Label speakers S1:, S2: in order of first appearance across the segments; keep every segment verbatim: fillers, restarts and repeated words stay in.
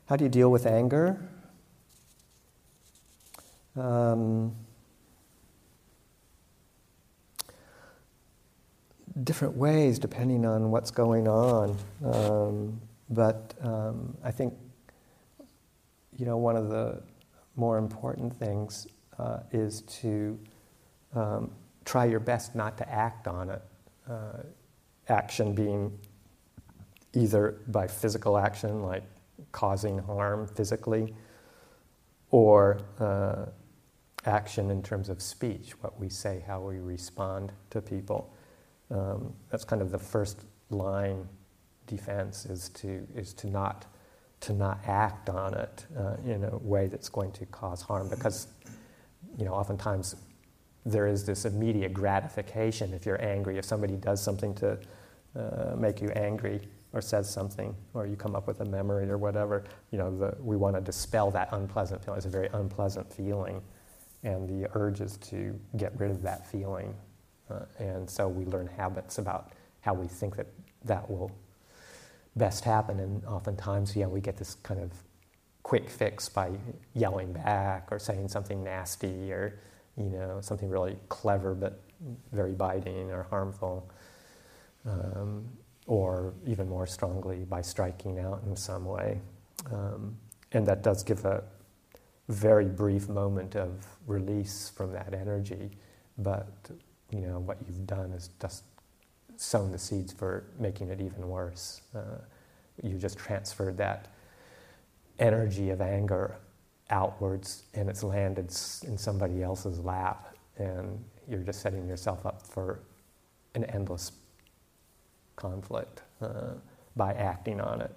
S1: How do you deal with anger? Um, different ways depending on what's going on. Um, but um, I think, you know, one of the more important things uh, is to um, try your best not to act on it. Uh, action being either by physical action, like causing harm physically, or uh, action in terms of speech, what we say, how we respond to people. Um, that's kind of the first line defense, is to is to not to not act on it uh, in a way that's going to cause harm, because, you know, oftentimes there is this immediate gratification if you're angry. If somebody does something to uh, make you angry, or says something, or you come up with a memory or whatever, you know, the, we want to dispel that unpleasant feeling. It's a very unpleasant feeling, and the urge is to get rid of that feeling. Uh, and so we learn habits about how we think that that will best happen, and oftentimes, yeah, we get this kind of quick fix by yelling back or saying something nasty, or, you know, something really clever but very biting or harmful, um, or even more strongly by striking out in some way. Um, and that does give a very brief moment of release from that energy, but, you know, what you've done is just sown the seeds for making it even worse. Uh, you just transferred that energy of anger outwards, and it's landed in somebody else's lap, and you're just setting yourself up for an endless conflict uh, by acting on it.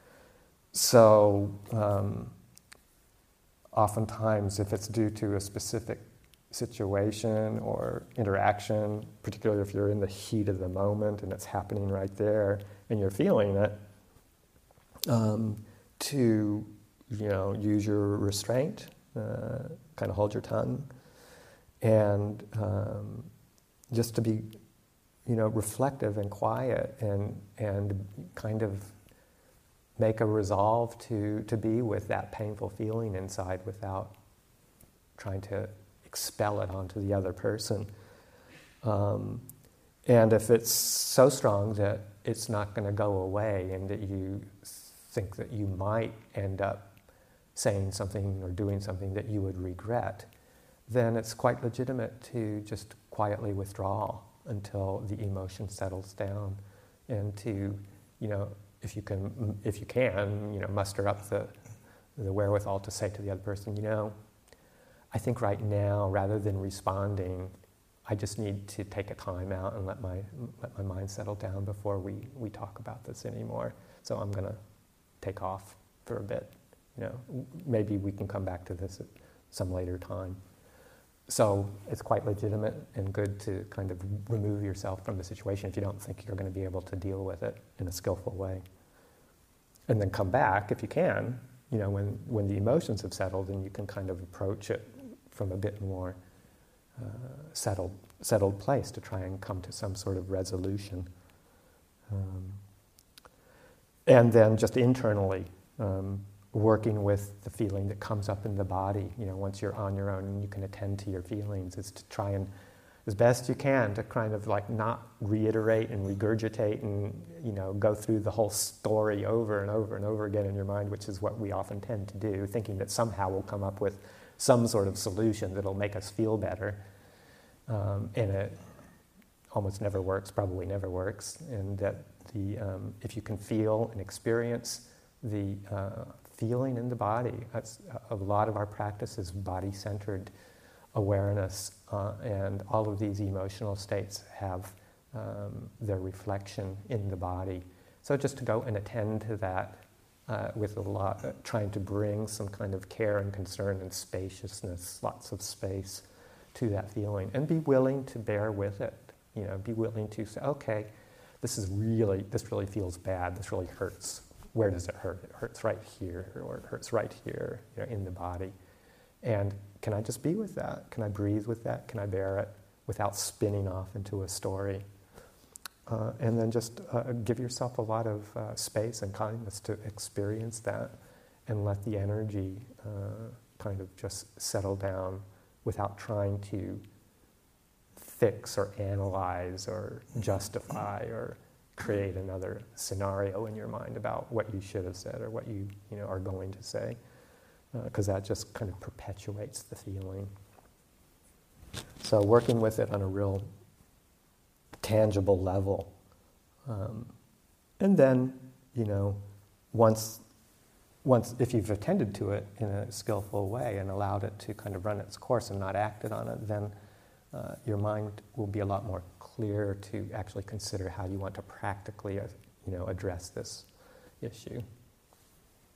S1: So um, oftentimes, if it's due to a specific situation or interaction, particularly if you're in the heat of the moment and it's happening right there and you're feeling it, um, to, you know, use your restraint, uh, kind of hold your tongue, and um, just to be, you know, reflective and quiet, and and kind of make a resolve to to be with that painful feeling inside without trying to expel it onto the other person. Um, and if it's so strong that it's not going to go away, and that you think that you might end up saying something or doing something that you would regret, then it's quite legitimate to just quietly withdraw until the emotion settles down, and to, you know, if you can, if you can, you know, muster up the the wherewithal to say to the other person, you know, I think right now, rather than responding, I just need to take a time out and let my let my mind settle down before we, we talk about this anymore. So I'm going to take off for a bit. You know, maybe we can come back to this at some later time. So it's quite legitimate and good to kind of remove yourself from the situation if you don't think you're going to be able to deal with it in a skillful way. And then come back, if you can, you know, when, when the emotions have settled, and you can kind of approach it from a bit more uh, settled settled place to try and come to some sort of resolution. Um, and then just internally, um, working with the feeling that comes up in the body, you know, once you're on your own and you can attend to your feelings, is to try and, as best you can, to kind of like not reiterate and regurgitate and, you know, go through the whole story over and over and over again in your mind, which is what we often tend to do, thinking that somehow we'll come up with some sort of solution that'll make us feel better. Um, and it almost never works, probably never works, and that the um, if you can feel and experience the uh, feeling in the body, that's a lot of our practice is body-centered awareness, uh, and all of these emotional states have um, their reflection in the body. So just to go and attend to that uh, with a lot, uh, trying to bring some kind of care and concern and spaciousness, lots of space to that feeling, and be willing to bear with it. You know, be willing to say, okay, this is really, this really feels bad. This really hurts. Where does it hurt? It hurts right here, or it hurts right here, you know, in the body. And can I just be with that? Can I breathe with that? Can I bear it without spinning off into a story? Uh, and then just uh, give yourself a lot of uh, space and kindness to experience that, and let the energy uh, kind of just settle down without trying to fix or analyze or justify or create another scenario in your mind about what you should have said or what you, you know, are going to say, because uh, that just kind of perpetuates the feeling. So working with it on a real tangible level. Um, and then, you know, once, once, if you've attended to it in a skillful way and allowed it to kind of run its course and not acted on it, then uh, your mind will be a lot more clear to actually consider how you want to practically, uh, you know, address this issue.